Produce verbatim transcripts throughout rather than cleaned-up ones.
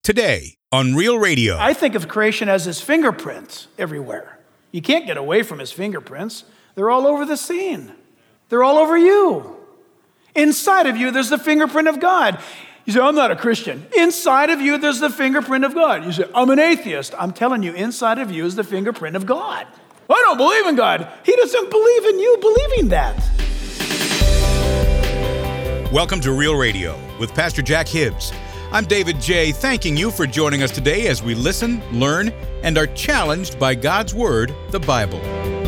today on Real Radio. I think of creation as his fingerprints everywhere. You can't get away from his fingerprints. They're all over the scene. They're all over you. Inside of you, there's the fingerprint of God. You say, I'm not a Christian. Inside of you, there's the fingerprint of God. You say, I'm an atheist. I'm telling you, inside of you is the fingerprint of God. I don't believe in God. He doesn't believe in you believing that. Welcome to Real Radio with Pastor Jack Hibbs. I'm David J., thanking you for joining us today as we listen, learn, and are challenged by God's Word, the Bible.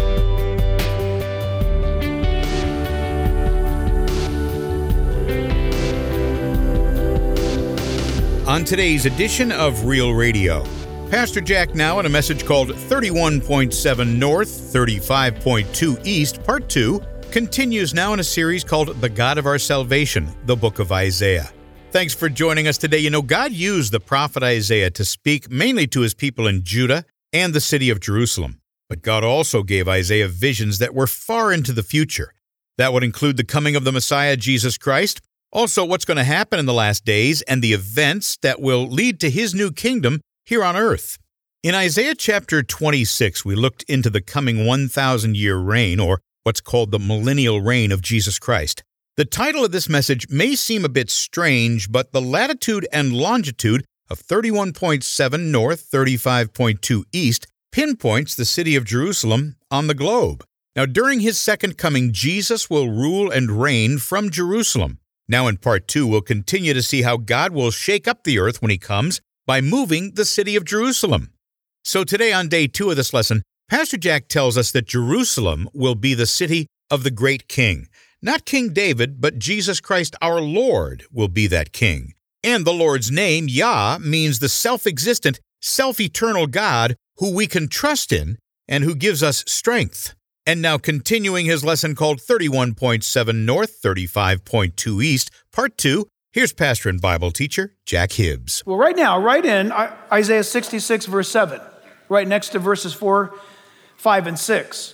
On today's edition of Real Radio, Pastor Jack now in a message called thirty-one point seven North, thirty-five point two East, Part two, continues now in a series called The God of Our Salvation, the Book of Isaiah. Thanks for joining us today. You know, God used the prophet Isaiah to speak mainly to his people in Judah and the city of Jerusalem. But God also gave Isaiah visions that were far into the future. That would include the coming of the Messiah, Jesus Christ, also what's going to happen in the last days, and the events that will lead to his new kingdom here on earth. In Isaiah chapter twenty-six, we looked into the coming one thousand year reign, or what's called the millennial reign of Jesus Christ. The title of this message may seem a bit strange, but the latitude and longitude of thirty-one point seven North, thirty-five point two East pinpoints the city of Jerusalem on the globe. Now, during his second coming, Jesus will rule and reign from Jerusalem. Now, in part two, we'll continue to see how God will shake up the earth when he comes by moving the city of Jerusalem. So today, on day two of this lesson, Pastor Jack tells us that Jerusalem will be the city of the great king. Not King David, but Jesus Christ our Lord will be that king. And the Lord's name, Yah, means the self-existent, self-eternal God who we can trust in and who gives us strength. And now continuing his lesson called thirty-one point seven North, thirty-five point two East, Part two, here's pastor and Bible teacher Jack Hibbs. Well, right now, right in Isaiah sixty-six, verse seven, right next to verses four, five, and six.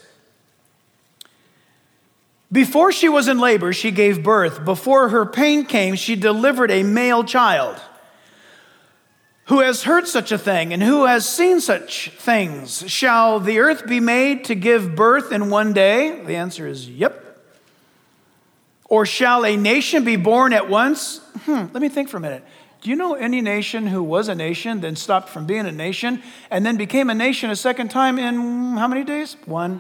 Before she was in labor, she gave birth. Before her pain came, she delivered a male child. Who has heard such a thing, and who has seen such things? Shall the earth be made to give birth in one day? The answer is yep. Or shall a nation be born at once? Hmm, let me think for a minute. Do you know any nation who was a nation, then stopped from being a nation, and then became a nation a second time in how many days? One.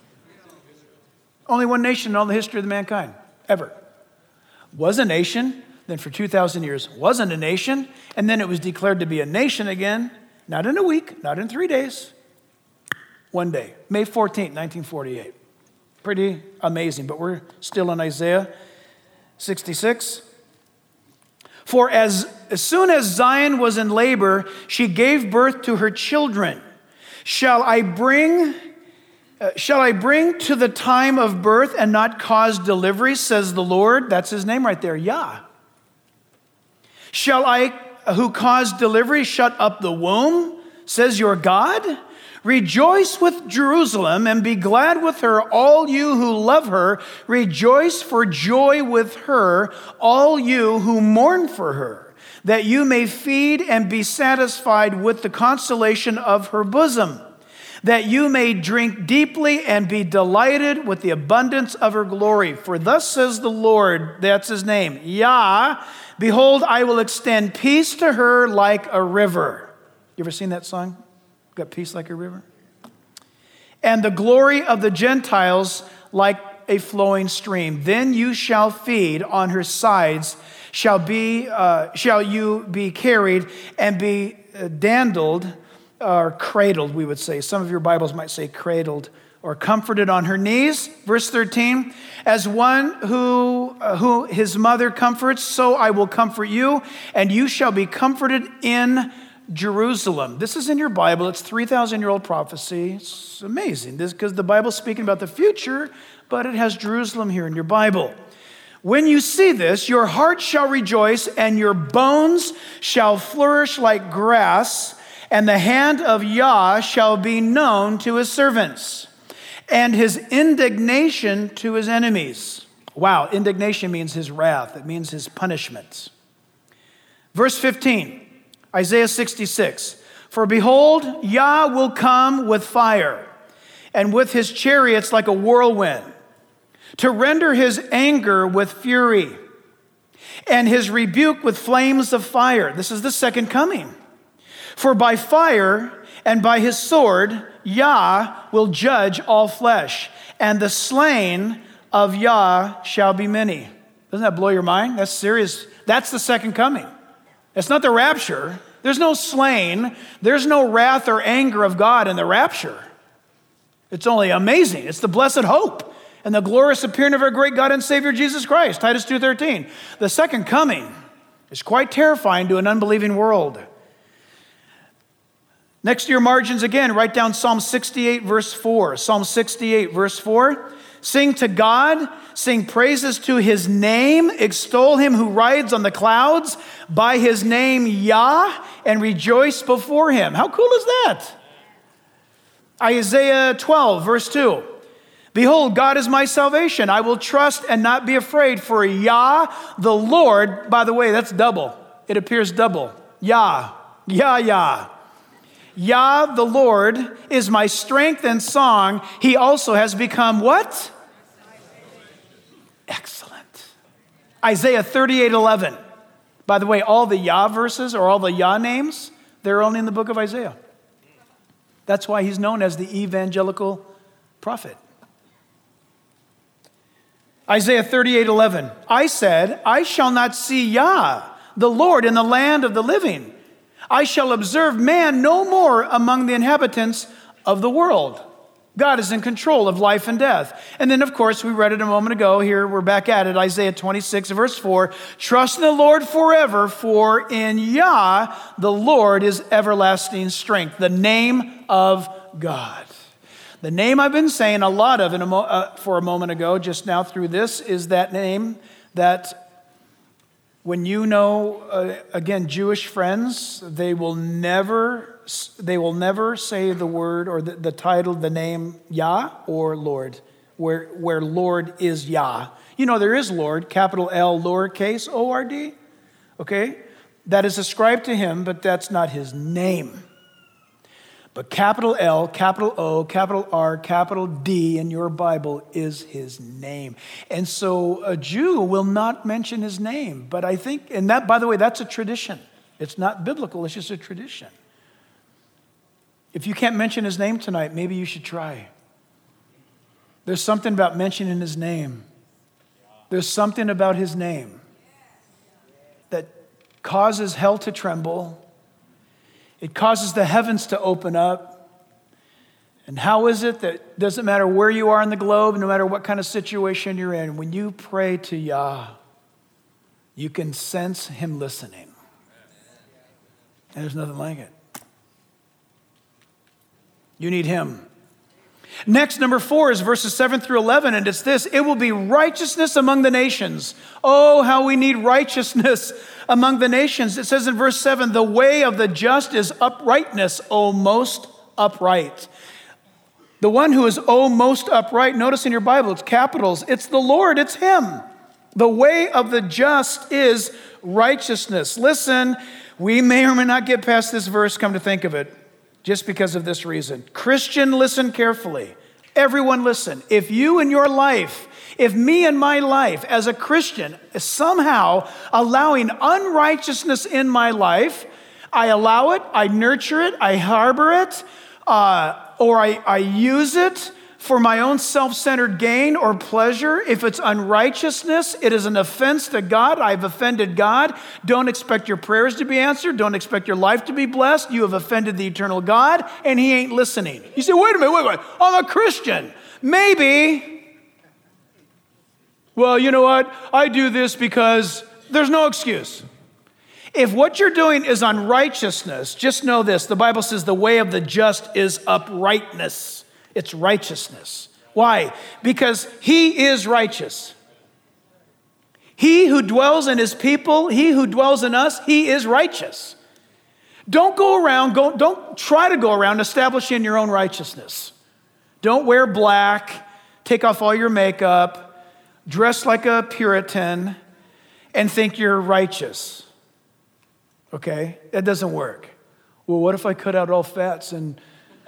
Only one nation in all the history of the mankind, ever. Was a nation, then for two thousand years wasn't a nation, and then it was declared to be a nation again, not in a week, not in three days, one day, May fourteenth, nineteen forty-eight. Pretty amazing, but we're still in Isaiah sixty-six. For as, as soon as Zion was in labor, she gave birth to her children. Shall I bring... Uh, shall I bring to the time of birth and not cause delivery, says the Lord? That's his name right there, Yah. Shall I, who caused delivery, shut up the womb, says your God? Rejoice with Jerusalem and be glad with her, all you who love her. Rejoice for joy with her, all you who mourn for her, that you may feed and be satisfied with the consolation of her bosom, that you may drink deeply and be delighted with the abundance of her glory. For thus says the Lord, that's his name, Yah, behold, I will extend peace to her like a river. You ever seen that song? Got peace like a river? And the glory of the Gentiles like a flowing stream. Then you shall feed on her sides, shall be, uh, shall you be carried and be uh, dandled, or cradled, we would say. Some of your Bibles might say cradled, or comforted on her knees. Verse thirteen, as one who, uh, who his mother comforts, so I will comfort you, and you shall be comforted in Jerusalem. This is in your Bible. It's three thousand year old prophecy. It's amazing. This because the Bible's speaking about the future, but it has Jerusalem here in your Bible. When you see this, your heart shall rejoice, and your bones shall flourish like grass, and the hand of Yah shall be known to his servants, and his indignation to his enemies. Wow, indignation means his wrath. It means his punishment. Verse fifteen, Isaiah sixty-six. For behold, Yah will come with fire, and with his chariots like a whirlwind, to render his anger with fury, and his rebuke with flames of fire. This is the second coming. For by fire and by his sword, Yah will judge all flesh, and the slain of Yah shall be many. Doesn't that blow your mind? That's serious. That's the second coming. It's not the rapture. There's no slain. There's no wrath or anger of God in the rapture. It's only amazing. It's the blessed hope and the glorious appearing of our great God and Savior Jesus Christ, Titus two thirteen. The second coming is quite terrifying to an unbelieving world. Next to your margins again, write down Psalm sixty-eight, verse four. Psalm sixty-eight, verse four. Sing to God, sing praises to his name, extol him who rides on the clouds by his name Yah, and rejoice before him. How cool is that? Isaiah twelve, verse two. Behold, God is my salvation. I will trust and not be afraid, for Yah, the Lord, by the way, that's double. It appears double. Yah, Yah, Yah. Yah, the Lord, is my strength and song. He also has become what? Excellent. Isaiah thirty-eight eleven. By the way, all the Yah verses or all the Yah names, they're only in the book of Isaiah. That's why he's known as the evangelical prophet. Isaiah thirty-eight eleven. I said, I shall not see Yah, the Lord, in the land of the living. I shall observe man no more among the inhabitants of the world. God is in control of life and death. And then, of course, we read it a moment ago. Here, we're back at it. Isaiah twenty-six, verse four. Trust in the Lord forever, for in Yah, the Lord is everlasting strength. The name of God. The name I've been saying a lot of in a mo- uh, for a moment ago, just now through this, is that name that when you know, uh, again, Jewish friends, they will never, they will never say the word or the, the title, the name Yah or Lord, where, where Lord is Yah. You know, there is Lord, capital L, lowercase O R D, okay? That is ascribed to him, but that's not his name. But capital L, capital O, capital R, capital D in your Bible is his name. And so a Jew will not mention his name. But I think, and that, by the way, that's a tradition. It's not biblical, it's just a tradition. If you can't mention his name tonight, maybe you should try. There's something about mentioning his name. There's something about his name that causes hell to tremble. It causes the heavens to open up. And how is it that it doesn't matter where you are in the globe, no matter what kind of situation you're in, when you pray to Yah, you can sense him listening. And there's nothing like it. You need him. Next, number four is verses seven through eleven, and it's this: it will be righteousness among the nations. Oh, how we need righteousness among the nations. It says in verse seven, the way of the just is uprightness, O most upright. The one who is O most upright, notice in your Bible, it's capitals. It's the Lord, it's him. The way of the just is righteousness. Listen, we may or may not get past this verse, come to think of it, just because of this reason. Christian, listen carefully. Everyone listen. If you in your life, if me in my life as a Christian is somehow allowing unrighteousness in my life, I allow it, I nurture it, I harbor it, uh, or I, I use it for my own self-centered gain or pleasure. If it's unrighteousness, it is an offense to God. I've offended God. Don't expect your prayers to be answered. Don't expect your life to be blessed. You have offended the eternal God, and he ain't listening. You say, wait a minute, wait a minute. I'm a Christian. Maybe. Well, you know what? I do this because there's no excuse. If what you're doing is unrighteousness, just know this. The Bible says the way of the just is uprightness. It's righteousness. Why? Because he is righteous. He who dwells in his people, he who dwells in us, he is righteous. Don't go around, go, don't try to go around establishing your own righteousness. Don't wear black, take off all your makeup, dress like a Puritan, and think you're righteous. Okay? That doesn't work. Well, what if I cut out all fats and...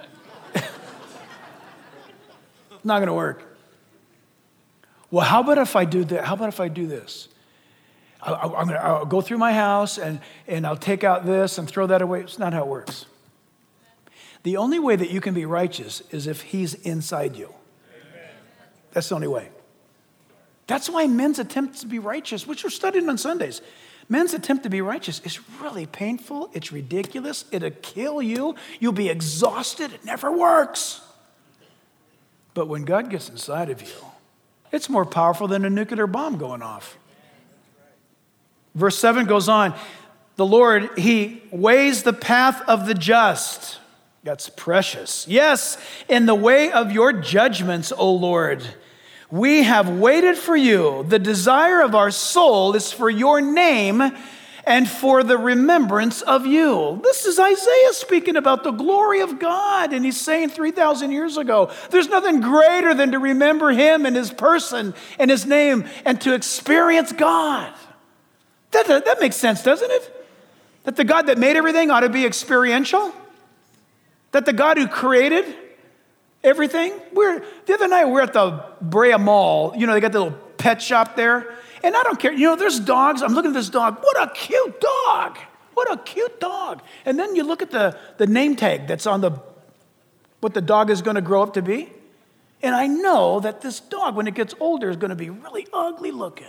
It's not going to work. Well, how about if I do that? How about if I do this? I, I, I'm gonna, I'll go through my house and, and I'll take out this and throw that away. It's not how it works. The only way that you can be righteous is if he's inside you. Amen. That's the only way. That's why men's attempt to be righteous, which we're studying on Sundays, men's attempt to be righteous is really painful. It's ridiculous. It'll kill you. You'll be exhausted. It never works. But when God gets inside of you, it's more powerful than a nuclear bomb going off. Verse seven goes on. The Lord, he weighs the path of the just. That's precious. Yes, in the way of your judgments, O Lord, we have waited for you. The desire of our soul is for your name and for the remembrance of you. This is Isaiah speaking about the glory of God. And he's saying three thousand years ago, there's nothing greater than to remember him and his person and his name and to experience God. That, that, that makes sense, doesn't it? That the God that made everything ought to be experiential? That the God who created everything? We're, the other night we were at the Brea Mall. You know, they got the little pet shop there. And I don't care. You know, there's dogs. I'm looking at this dog. What a cute dog. What a cute dog. And then you look at the, the name tag that's on the, what the dog is going to grow up to be. And I know that this dog, when it gets older, is going to be really ugly looking.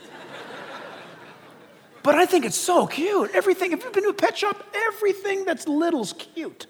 But I think it's so cute. Everything, if you've been to a pet shop, everything that's little's cute.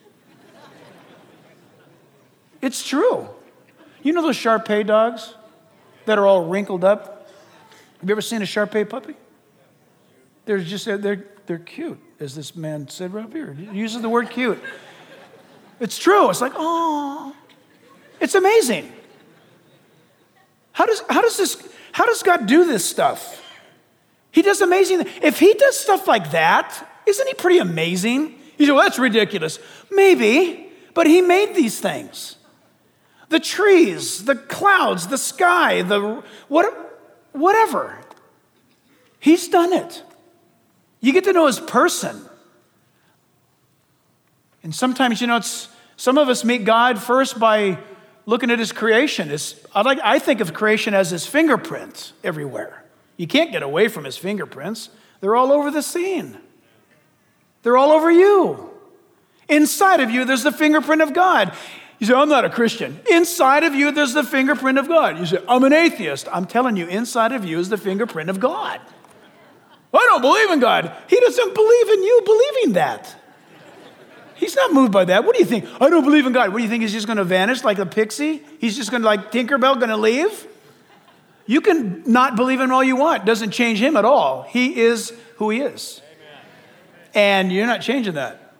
It's true. You know those Shar-Pei dogs that are all wrinkled up? Have you ever seen a Shar-Pei puppy? They're just, they're, they're cute, as this man said right here. He uses the word cute. It's true. It's like, oh, it's amazing. How does, how does this, how does God do this stuff? He does amazing. If he does stuff like that, isn't he pretty amazing? You say, well, that's ridiculous. Maybe, but he made these things. The trees, the clouds, the sky, the what, whatever. He's done it. You get to know his person. And sometimes, you know, it's some of us meet God first by looking at his creation. It's, I, like, I think of creation as his fingerprints everywhere. You can't get away from his fingerprints. They're all over the scene. They're all over you. Inside of you, there's the fingerprint of God. You say, I'm not a Christian. Inside of you, there's the fingerprint of God. You say, I'm an atheist. I'm telling you, inside of you is the fingerprint of God. I don't believe in God. He doesn't believe in you believing that. He's not moved by that. What do you think? I don't believe in God. What do you think? He's just going to vanish like a pixie? He's just going to, like Tinkerbell, going to leave? You can not believe in him all you want. It doesn't change him at all. He is who he is. Amen. And you're not changing that.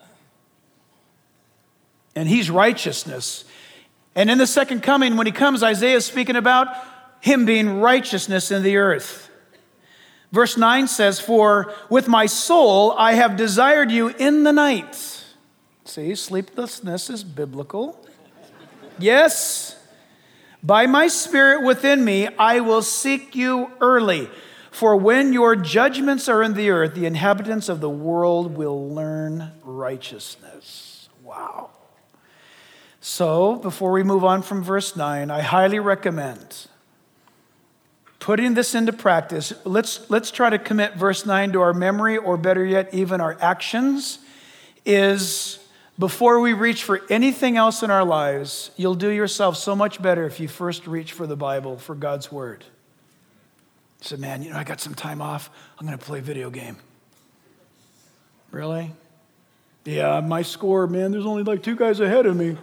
And he's righteousness. And in the second coming, when he comes, Isaiah is speaking about him being righteousness in the earth. Verse nine says, for with my soul I have desired you in the night. See, sleeplessness is biblical. Yes. By my spirit within me, I will seek you early. For when your judgments are in the earth, the inhabitants of the world will learn righteousness. Wow. So, before we move on from verse nine, I highly recommend putting this into practice. Let's, let's try to commit verse nine to our memory, or better yet, even our actions, is before we reach for anything else in our lives, you'll do yourself so much better if you first reach for the Bible, for God's Word. You say, man, you know, I got some time off. I'm going to play a video game. Really? Yeah, my score, man, there's only like two guys ahead of me.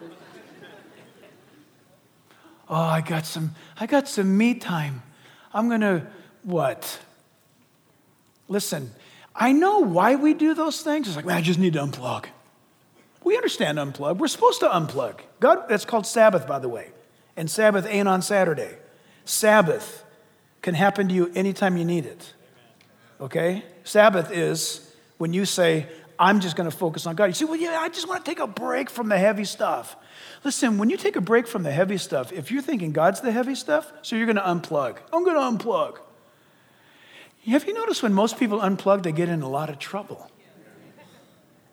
Oh, I got some, I got some me time. I'm going to, what? Listen, I know why we do those things. It's like, man, I just need to unplug. We understand unplug. We're supposed to unplug. God, that's called Sabbath, by the way. And Sabbath ain't on Saturday. Sabbath can happen to you anytime you need it. Okay? Sabbath is when you say, I'm just going to focus on God. You say, well, yeah, I just want to take a break from the heavy stuff. Listen, when you take a break from the heavy stuff, if you're thinking God's the heavy stuff, so you're going to unplug. I'm going to unplug. Have you noticed when most people unplug, they get in a lot of trouble?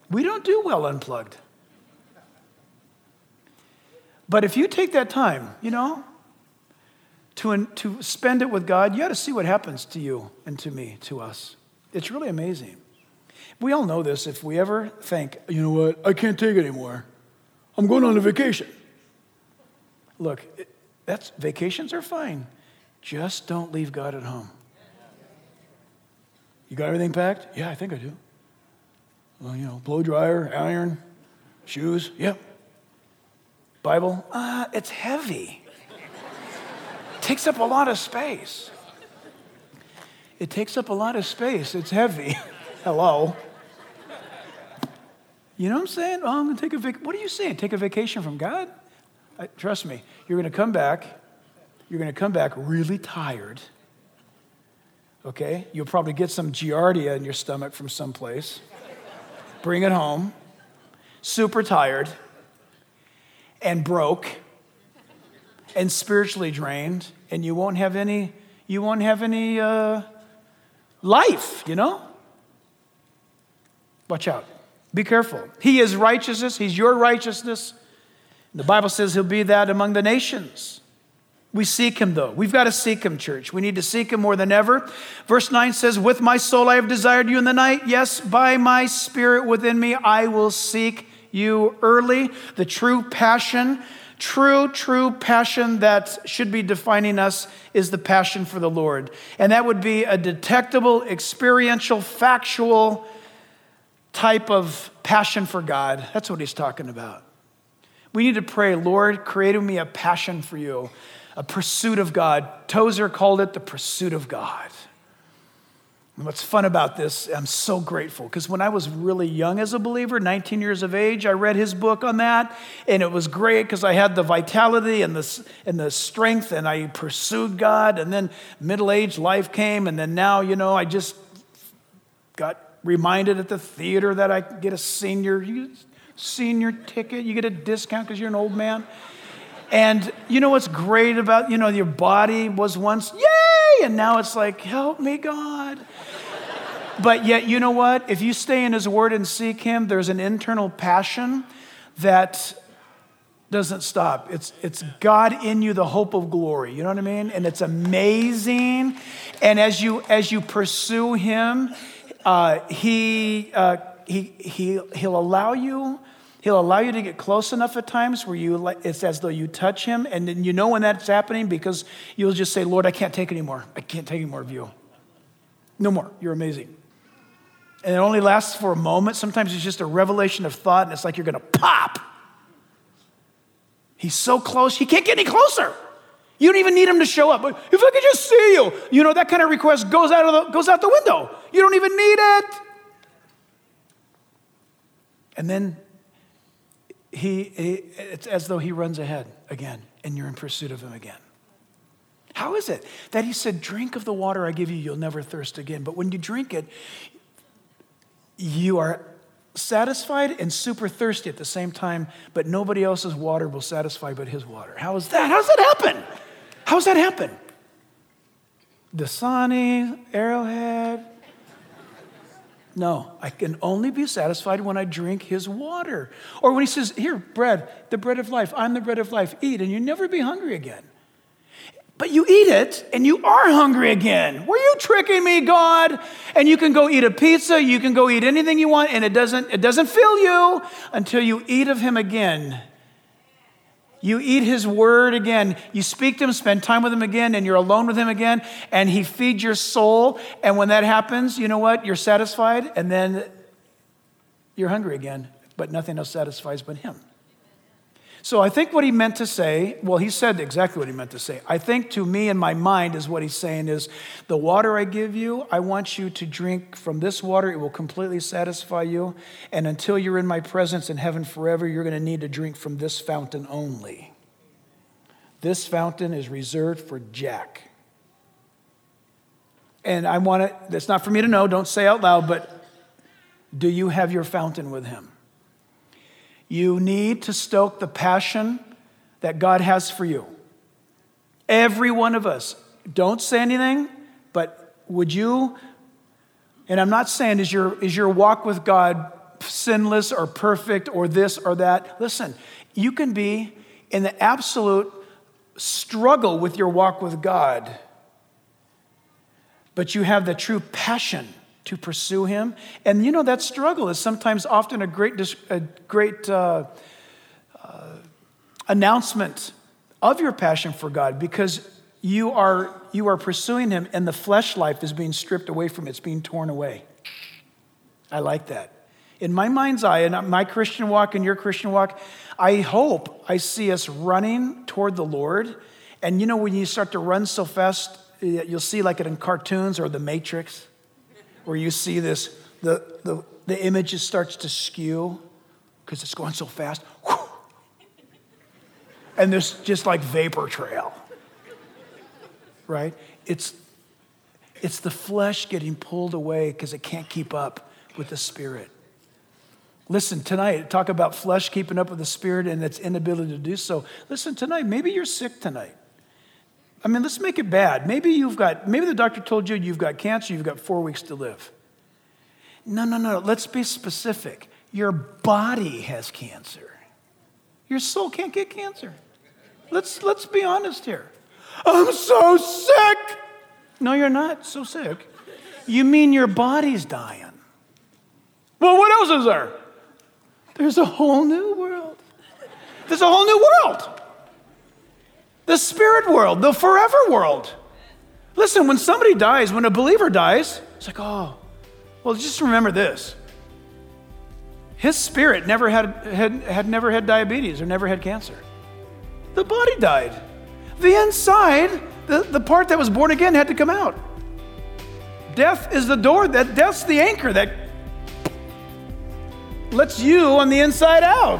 We don't do well unplugged. But if you take that time, you know, to, to spend it with God, you got to see what happens to you and to me, to us. It's really amazing. We all know this. If we ever think, you know what, I can't take it anymore. I'm going on a vacation. Look, it, that's vacations are fine. Just don't leave God at home. You got everything packed? Yeah, I think I do. Well, you know, blow dryer, iron, shoes, yep. Bible? Uh, it's heavy. It takes up a lot of space. It takes up a lot of space. It's heavy. Hello. You know what I'm saying? Oh, I'm going to take a vac. What are you saying? Take a vacation from God? I, trust me, you're going to come back. You're going to come back really tired. Okay? You'll probably get some giardia in your stomach from someplace. Bring it home. Super tired. And broke. And spiritually drained. And you won't have any, you won't have any uh, life, you know? Watch out. Be careful. He is righteousness. He's your righteousness. The Bible says he'll be that among the nations. We seek him, though. We've got to seek him, church. We need to seek him more than ever. Verse nine says, with my soul I have desired you in the night. Yes, by my spirit within me I will seek you early. The true passion, true, true passion that should be defining us is the passion for the Lord. And that would be a detectable, experiential, factual type of passion for God. That's what he's talking about. We need to pray, Lord, create in me a passion for you, a pursuit of God. Tozer called it the pursuit of God. And what's fun about this, I'm so grateful, because when I was really young as a believer, nineteen years of age, I read his book on that, and it was great because I had the vitality and the, and the strength, and I pursued God, and then middle-aged life came, and then now, you know, I just got reminded at the theater that I get a senior, you get a senior ticket, you get a discount because you're an old man. And you know what's great about, you know, your body was once, yay, and now it's like, help me, God. But yet, you know what? If you stay in his word and seek him, there's an internal passion that doesn't stop. It's it's God in you, the hope of glory. You know what I mean? And it's amazing. And as you as you pursue him, uh, he uh, he he he'll allow you. He'll allow you to get close enough at times where you it's as though you touch him, and then you know when that's happening because you'll just say, Lord, I can't take anymore. I can't take any more of you. No more. You're amazing. And it only lasts for a moment. Sometimes it's just a revelation of thought, and it's like you're going to pop. He's so close, he can't get any closer. You don't even need him to show up. But if I could just see you, you know, that kind of request goes out of the, goes out the window. You don't even need it. And then He, he, it's as though he runs ahead again, and you're in pursuit of him again. How is it that he said, drink of the water I give you, you'll never thirst again? But when you drink it, you are satisfied and super thirsty at the same time, but nobody else's water will satisfy but his water. How is that? How does that happen? How does that happen? Dasani, Arrowhead. No, I can only be satisfied when I drink his water. Or when he says, here, bread, the bread of life. I'm the bread of life. Eat, and you'll never be hungry again. But you eat it, and you are hungry again. Were you tricking me, God? And you can go eat a pizza, you can go eat anything you want, and it doesn't, it doesn't fill you until you eat of him again. You eat his word again. You speak to him, spend time with him again, and you're alone with him again, and he feeds your soul. And when that happens, you know what? You're satisfied, and then you're hungry again, but nothing else satisfies but him. So I think what he meant to say, well, he said exactly what he meant to say. I think to me in my mind is what he's saying is, the water I give you, I want you to drink from this water. It will completely satisfy you. And until you're in my presence in heaven forever, you're going to need to drink from this fountain only. This fountain is reserved for Jack. And I want it, that's not for me to know, don't say out loud, but do you have your fountain with him? You need to stoke the passion that God has for you. Every one of us. Don't say anything, but would you, and I'm not saying is your, is your walk with God sinless or perfect or this or that. Listen, you can be in the absolute struggle with your walk with God, but you have the true passion to pursue him. And you know, that struggle is sometimes often a great, a great uh, uh, announcement of your passion for God, because you are, you are pursuing him and the flesh life is being stripped away from it. It's being torn away. I like that. In my mind's eye, and my Christian walk and your Christian walk, I hope I see us running toward the Lord. And you know, when you start to run so fast, you'll see like it in cartoons or The Matrix, where you see this, the, the, the image just starts to skew because it's going so fast. Whew. And there's just like vapor trail, right? It's, it's the flesh getting pulled away because it can't keep up with the Spirit. Listen, tonight, talk about flesh keeping up with the Spirit and its inability to do so. Listen, tonight, maybe you're sick tonight. I mean, let's make it bad. Maybe you've got, maybe the doctor told you you've got cancer, you've got four weeks to live. No, no, no, let's be specific. Your body has cancer. Your soul can't get cancer. Let's, let's be honest here. I'm so sick. No, you're not so sick. You mean your body's dying. Well, what else is there? There's a whole new world. There's a whole new world. The spirit world, the forever world. Listen, when somebody dies, when a believer dies, it's like, oh, well, just remember this. His spirit never had, had, had never had diabetes or never had cancer. The body died. The inside, the, the part that was born again had to come out. Death is the door, that death's the anchor that lets you on the inside out.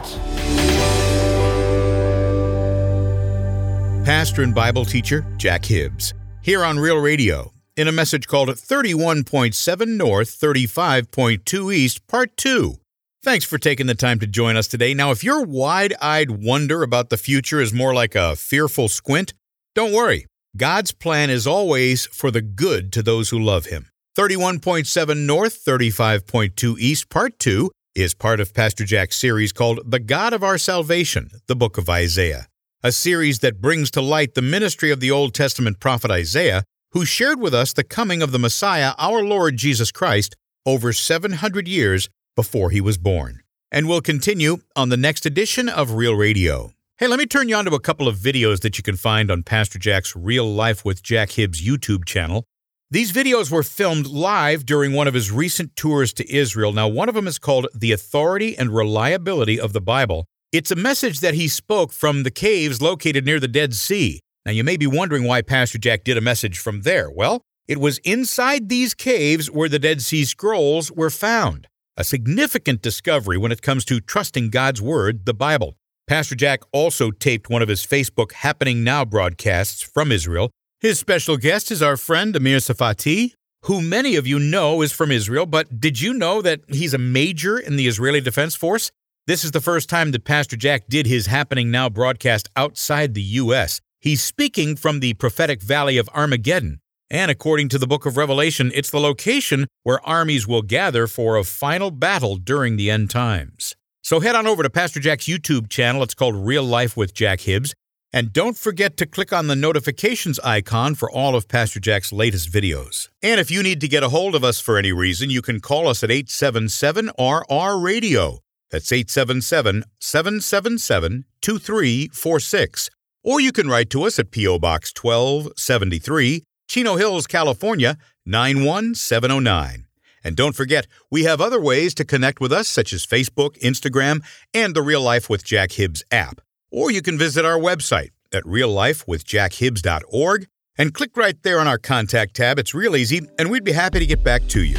Pastor and Bible teacher Jack Hibbs, here on Real Radio, in a message called thirty-one point seven North, thirty-five point two East, Part two. Thanks for taking the time to join us today. Now, if your wide-eyed wonder about the future is more like a fearful squint, don't worry. God's plan is always for the good to those who love him. thirty-one point seven North, thirty-five point two East, Part two is part of Pastor Jack's series called The God of Our Salvation, the Book of Isaiah, a series that brings to light the ministry of the Old Testament prophet Isaiah, who shared with us the coming of the Messiah, our Lord Jesus Christ, over seven hundred years before he was born. And we'll continue on the next edition of Real Radio. Hey, let me turn you on to a couple of videos that you can find on Pastor Jack's Real Life with Jack Hibbs YouTube channel. These videos were filmed live during one of his recent tours to Israel. Now, one of them is called The Authority and Reliability of the Bible. It's a message that he spoke from the caves located near the Dead Sea. Now, you may be wondering why Pastor Jack did a message from there. Well, it was inside these caves where the Dead Sea Scrolls were found. A significant discovery when it comes to trusting God's Word, the Bible. Pastor Jack also taped one of his Facebook Happening Now broadcasts from Israel. His special guest is our friend Amir Tsarfati, who many of you know is from Israel, but did you know that he's a major in the Israeli Defense Force? This is the first time that Pastor Jack did his Happening Now broadcast outside the U S. He's speaking from the prophetic valley of Armageddon, and according to the book of Revelation, it's the location where armies will gather for a final battle during the end times. So head on over to Pastor Jack's YouTube channel. It's called Real Life with Jack Hibbs. And don't forget to click on the notifications icon for all of Pastor Jack's latest videos. And if you need to get a hold of us for any reason, you can call us at eight seven seven R R radio. That's eight seven seven, seven seven seven, two three four six. Or you can write to us at P O Box twelve seventy-three, Chino Hills, California, nine one seven oh nine. And don't forget, we have other ways to connect with us, such as Facebook, Instagram, and the Real Life with Jack Hibbs app. Or you can visit our website at real life with jack hibbs dot org and click right there on our contact tab. It's real easy, and we'd be happy to get back to you.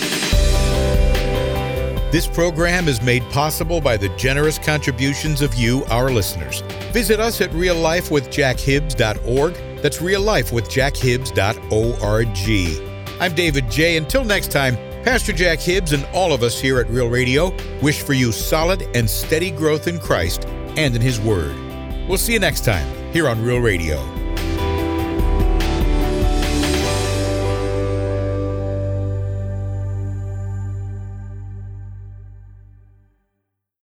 This program is made possible by the generous contributions of you, our listeners. Visit us at real life with jack hibbs dot org. That's real life with jack hibbs dot org. I'm David J. Until next time, Pastor Jack Hibbs and all of us here at Real Radio wish for you solid and steady growth in Christ and in His Word. We'll see you next time here on Real Radio.